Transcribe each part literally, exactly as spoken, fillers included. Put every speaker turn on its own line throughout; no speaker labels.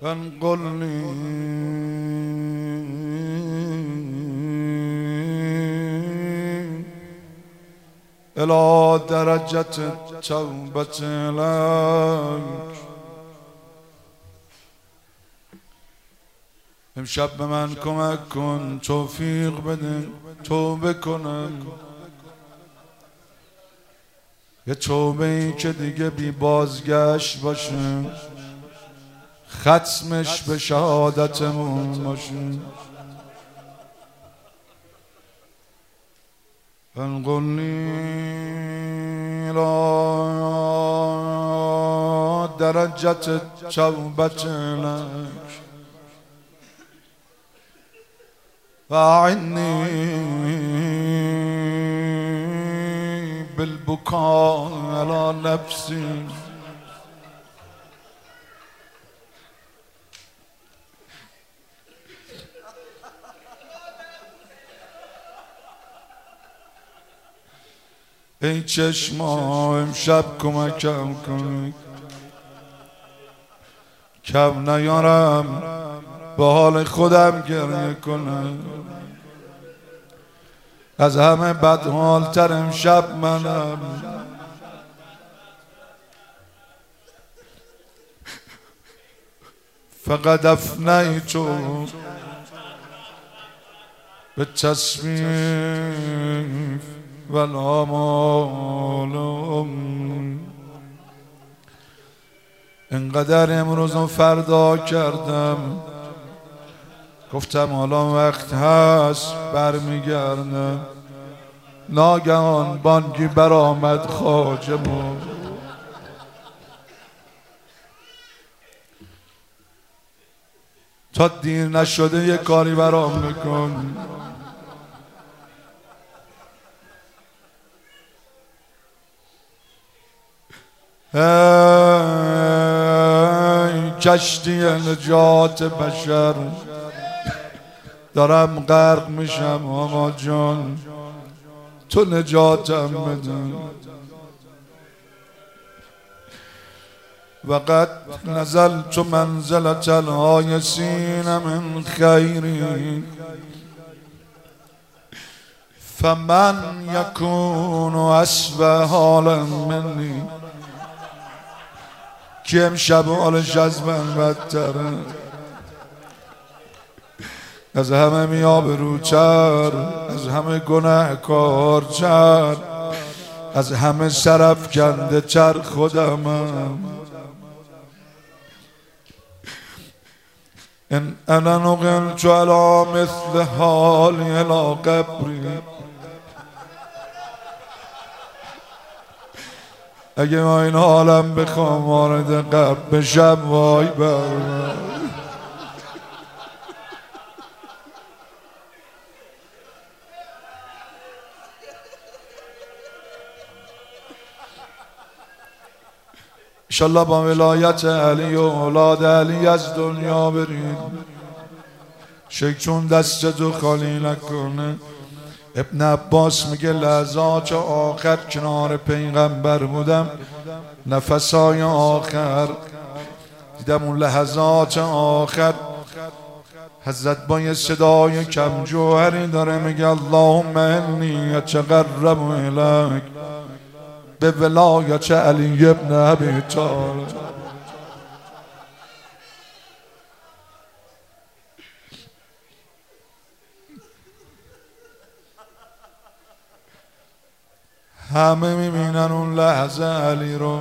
انقلني إلى درجة التوبة لك. امشب به من کمک کن، توفیق بده توبه کنم، یه توبه ای که دیگه بی بازگشت باشه، ختمش به شهادتمون باشه. انقلنی إلی درجة التوبة لك وأعني بالبكاء على نفسي. ای چشما امشب کمکم کنید، کم نیارم به حال خودم گریه کنم. از همه بدحالتر امشب منم. فقد افنیت به تصویف والآمال. اینقدر امروز و فردا کردم، گفتم حالا وقت هست برمیگردم. ناگهان بانگی برآمد خواجه ما. تا دیر نشده یه کاری برام بکن. ای کشتی نجات بشر، دارم غرق میشم آقا جان، تو نجاتم بده. وقد نزلت منزلة الآیسین من خیری، فمن یکون اسوأ حالا منی. کی امشب حالش از من بدتره؟ از همه میابروتر، از همه گناهکارتر، از همه سرافکنده تر خودمم. ان انا نقلت على مثل حالی الى قبری. اگه ما این حالم بخوام وارد قبر بشم، وای بر من. انشالله با ولایت علی و اولاد علی از دنیا برید. شیخ چون دستتو خالی نکنه. ابن عباس میگه لحظات آخر کنار پیغمبر بودم، نفسای آخر دیدم، اون لحظات آخر حضرت با یه صدای کم جوهری داره میگه اللهم انی اتقرب الیک به ولایت علی ابن ابی طالب. همه میبینن اون لحظه علی رو،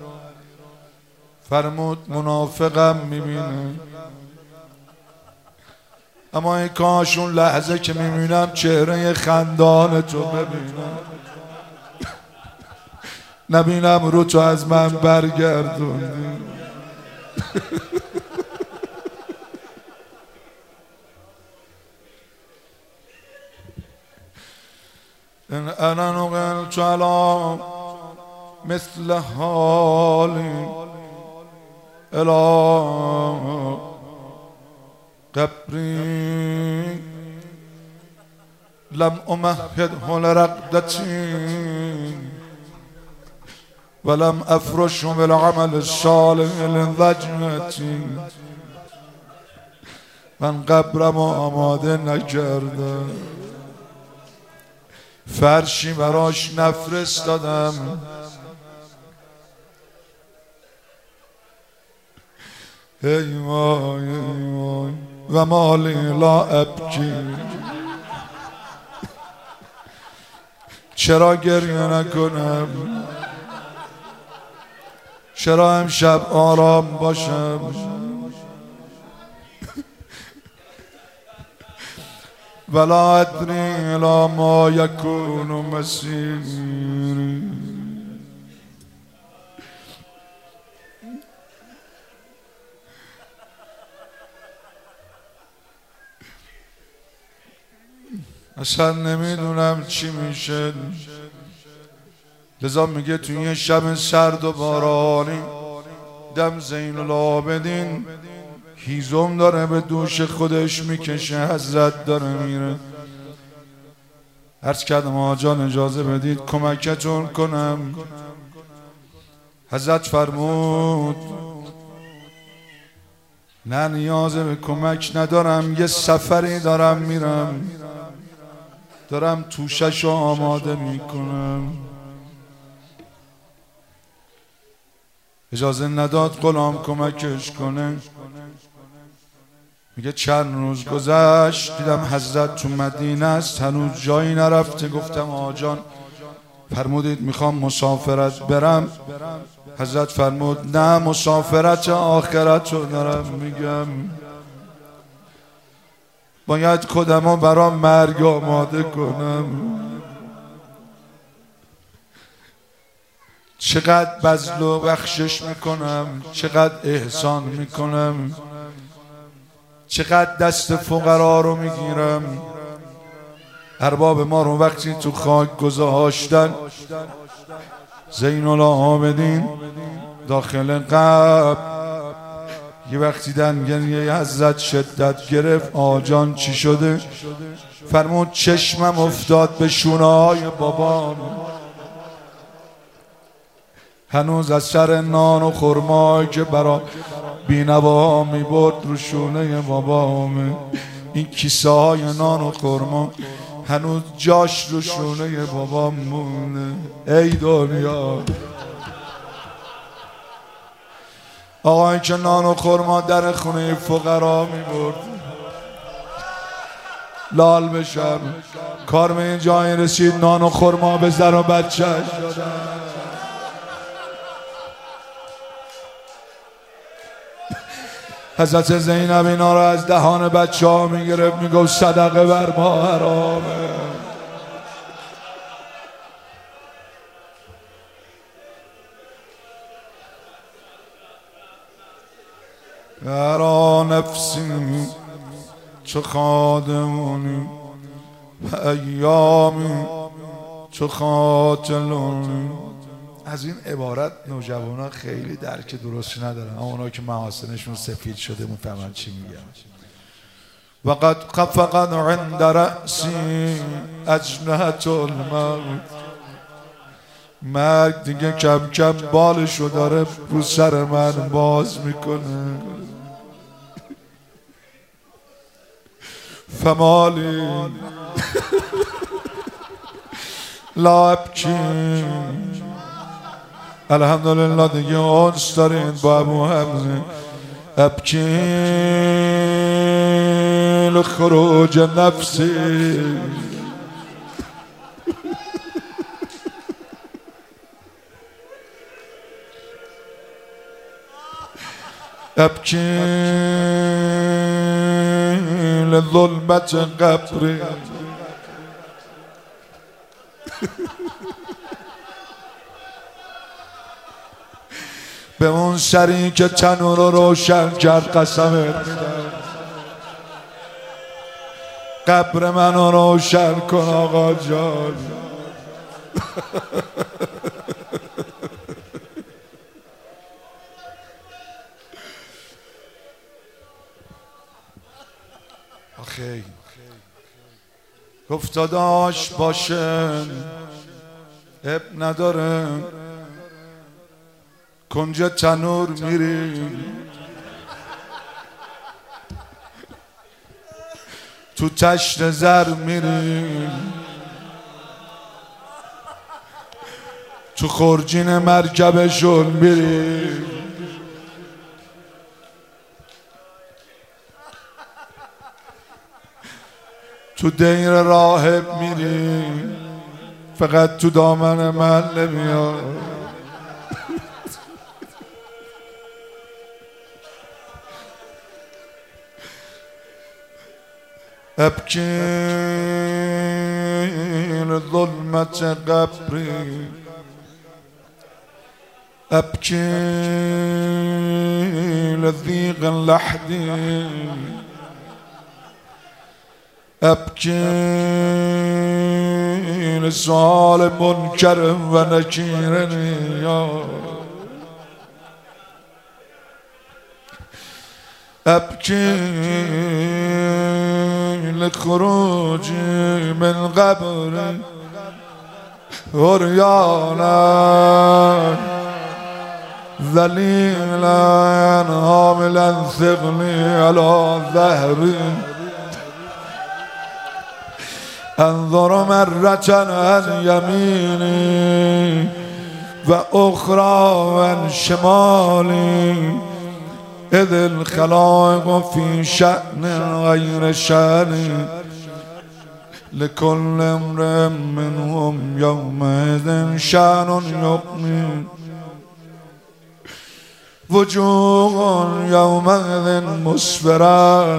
فرمود منافقم میبینه. اما ای کاش اون لحظه که میبینم چهره خندان تو ببینم، نبینم رو تو از من برگردوندی. ان انا نقلت على مثل حالی الى قبری لم امهده لرقدتی ولم افرش بالعمل الصالح لضجنتی. من قبرم آماده نکردم، فرشی براش نفرستادم، ای وای ای وای و مالی لا ابکی، چرا گریه نکنم، چرا امشب آرام باشم، ولا ادری الی ما یکون مسیری. اصلا نمیدونم چی میشه، لذا میگه توی یه شب سرد و بارانی دم زین العابدین هیزم داره به دوش خودش میکشه، حضرت داره میره. عرض کردم آقا جان اجازه بدید کمکتون کنم. حضرت فرمود نه نیاز به کمک ندارم، یه سفری دارم میرم، دارم توششو آماده میکنم. اجازه نداد غلام کمکش کنه. میگه چند روز گذشت دیدم حضرت تو مدینه است، هنوز جایی نرفته. گفتم آقا جان فرمودید میخوام مسافرت برم. حضرت فرمود نه مسافرت آخرت رو دارم میگم، باید خودمو برام مرگ آماده کنم. چقدر بذل و بخشش میکنم، چقدر احسان میکنم، چقدر دست فقرا رو میگیرم. ارباب ما رو وقتی تو خاک گذاشتن، زین العابدین داخل قبر یه وقتی دن گریه حضرت شدت گرفت. آجان چی شده؟ فرمود چشمم افتاد به شونه های بابام، هنوز از سر نان و خرمایی که برا بینوا می برد رو شونه بابام، این کیسه های نان و خرما هنوز جاش رو شونه بابام مونه. ای دنیا آقایی که نان و خرما در خونه فقرا می برد، لال بشم کار به این جایی رسید نان و خرما به زن و بچهش دادن. حضرت زینب اینا رو از دهان بچه ها می گرفت میگفت صدقه بر ما حرامه. یارا نفسی چو خادمونی و ایامی چو خاتلونی. از این عبارت نوجوانا خیلی درک درستی ندارن، اما اونا که محاسنشون سفید شده مفهمن چی میگن. وقد خفقت عند رأسی اجنحة الموت. مرگ دیگه کم کم بالشو داره رو سر من باز میکنه. فمالی لا ابکی. الحمدلله دیگه اونس دارین با ابو حمزه. ابکی لخروج نفسی. ابکی لظلمت قبری. به اون سری که تنور رو روشن کرد قسمت میدم قبر منو روشن کن آقا جان. آخی گفت داداش باشه اب نداره، کنج تنور میری تو تشت زر میری، تو خورجین مرکبشون میری، تو دیر راهب میری، فقط تو دامن من نمیاد. ابکی لظلمت قبری، ابکی لضیق لحدی، ابکی لسؤال منکر و نکیر، ابکی لخروجی من قبر عریانا ذلیلا حاملا ثقلی علی ظهری، انظر مرة عن یمینی و اخرى عن شمالی، اذ الخلائق في شأن غير شأني، لكل امرئ منهم يومئذ شأن يغني، وجوه يومئذ مسفرة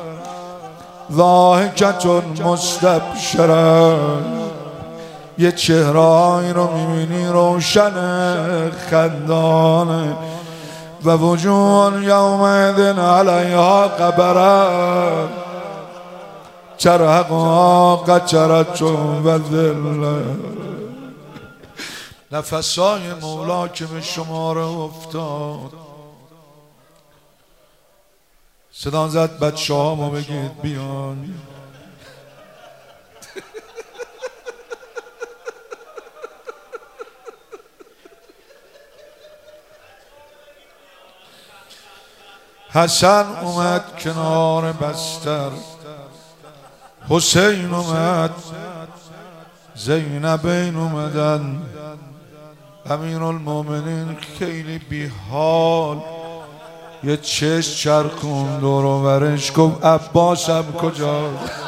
ضاحكة مستبشرة. یه چهره‌ای رو می‌بینی روشن خندانه، و وجوه یومئذ علیها غبرة ترهقها قترة و ذلة. نفسای مولا که به شماره افتاد، صدا زد بچه هامو بگید بیان. حسن اومد کنار بستر، حسین اومد، زینبین اومدن. امیرالمومنین خیلی بیحال یه چشم چرخون دور و برش، گفت عباسم کجا؟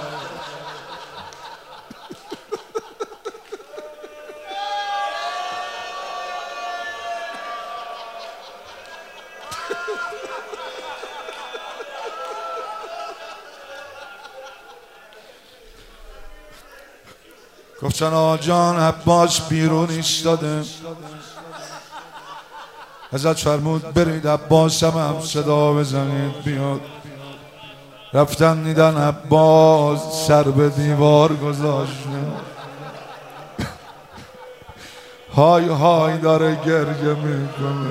گفتن آقا جان عباس بیرون ایستاده. حضرت فرمود برید عباس هم, هم صدا بزنید بیاد. رفتن دیدن عباس سر به دیوار گذاشته، های های داره گریه میکنه.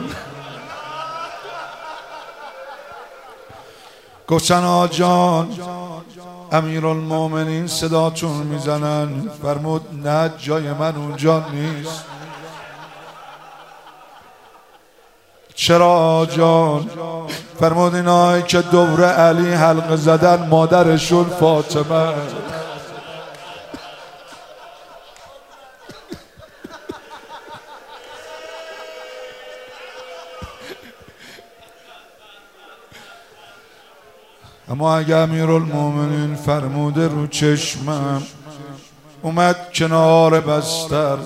گفتن آقا جان امیرالمومنین صداتون میزنن. فرمود نه جای من اونجا نیست. چرا جان؟ فرمود اینایی که دور علی حلقه زدن مادرشون فاطمه. اما اگه امیرالمومنین فرموده رو چشمم، اومد کنار بستر.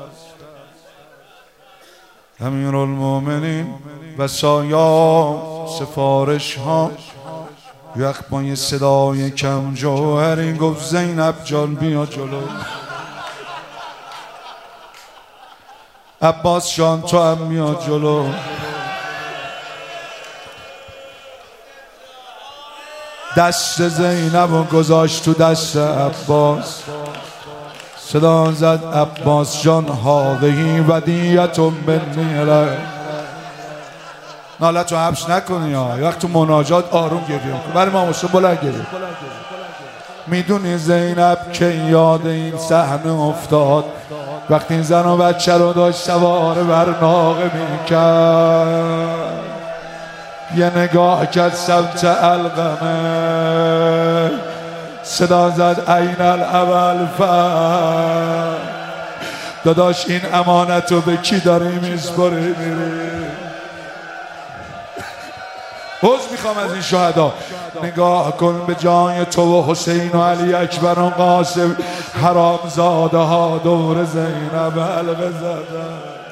امیرالمومنین وصایا سفارش ها یک با یه صدای کم جوهری گفت زینب جان بیا جلو. عباس جان تو هم بیا جلو. دست زینب و گذاشت تو دست عباس. صدا زد عباس جان هاذهی ودیعتون منی الیک. نالتو حبس نکنی ها. وقت تو مناجات آروم گریه کن. برای ما مسلم بلند گریه. میدونی زینب که یاد این صحنه افتاد وقتی این زن و بچه رو داشت سوار بر ناقه میکرد. یه نگاه کرد سمت علقمه، صدا زد این الاول فر. داداش این امانت رو به کی داری میسپاری میری؟ حوض میخوام از این شهدا. نگاه کن به جای تو و حسین و علی اکبر و قاسم، حرام زاده ها دور زینب حلقه زدن.